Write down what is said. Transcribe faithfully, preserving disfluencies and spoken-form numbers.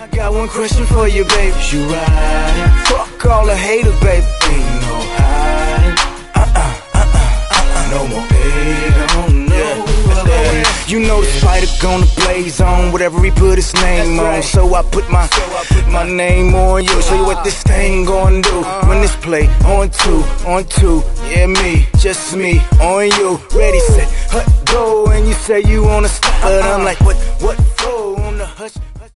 I got one question for you, baby. You riding? Fuck all the haters, baby. Ain't no hiding. Uh-uh, uh-uh, uh-uh. No more baby. Oh, no. Yeah. You know the spider gonna blaze on whatever he put his name on. Right. So I put my so I put my name on you. Show you what this thing gonna do. Uh-huh. When this play on two, on two. Yeah, me, just me, on you. Ready, set, hut, go. And you say you wanna stop, but I'm like, what, what for on the hush?